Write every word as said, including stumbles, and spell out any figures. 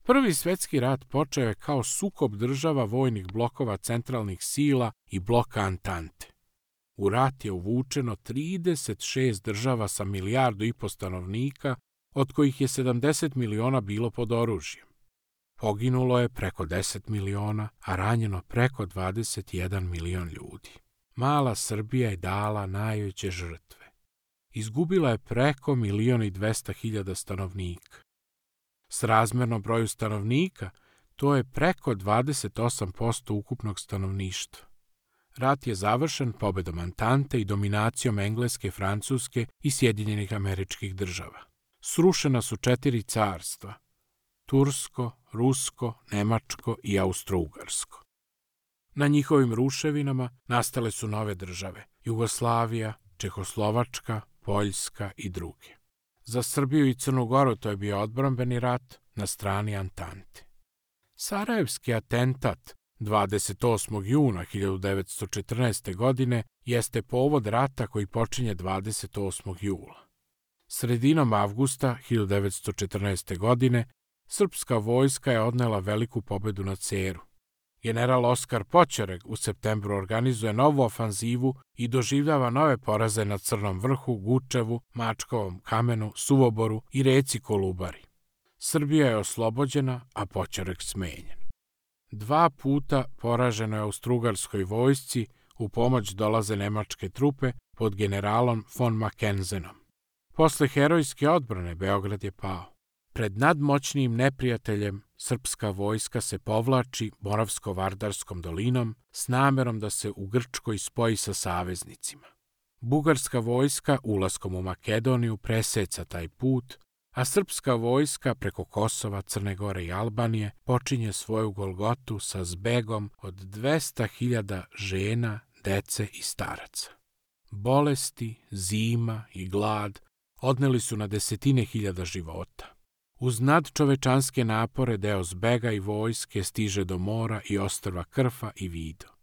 Prvi svjetski rat počeo je kao sukob država vojnih blokova centralnih sila i bloka Antante. U rat je uvučeno trideset šest država sa milijardu i po stanovnika, od kojih je sedamdeset miliona bilo pod oružjem. Poginulo je preko deset miliona, a ranjeno preko dvadeset jedan milion ljudi. Mala Srbija je dala najveće žrtve. Izgubila je preko milion i dvesta hiljada stanovnika. Srazmerno broju stanovnika, to je preko dvadeset osam posto ukupnog stanovništva. Rat je završen pobedom Antante i dominacijom Engleske, Francuske i Sjedinjenih Američkih Država. Srušena su četiri carstva: Tursko, Rusko, Nemačko i Austro-Ugarsko. Na njihovim ruševinama nastale su nove države: Jugoslavija, Čehoslovačka, Poljska i druge. Za Srbiju i Crnu Goru to je bio odbrambeni rat na strani Antante. Sarajevski atentat dvadeset osmog juna hiljadu devetsto četrnaeste. godine jeste povod rata koji počinje dvadeset osmog jula. Sredinom avgusta hiljadu devetsto četrnaeste. godine srpska vojska je odnela veliku pobedu na Ceru. General Oskar Poćorek u septembru organizuje novu ofanzivu i doživljava nove poraze na Crnom vrhu, Gučevu, Mačkovom kamenu, Suvoboru i reci Kolubari. Srbija je oslobođena, a Poćorek smenjen. Dva puta poraženoj austrougarskoj vojsci u pomoć dolaze nemačke trupe pod generalom von Mackenzenom. Posle herojske odbrane Beograd je pao. Pred nadmoćnijim neprijateljem srpska vojska se povlači Moravsko-Vardarskom dolinom s namerom da se u Grčkoj spoji sa saveznicima. Bugarska vojska ulaskom u Makedoniju preseca taj put, a srpska vojska preko Kosova, Crne Gore i Albanije počinje svoju golgotu sa zbegom od dvesta hiljada žena, dece i staraca. Bolesti, zima i glad odneli su na desetine hiljada života. Uz nadčovečanske napore deo zbega i vojske stiže do mora i ostrva Krfa i Vido.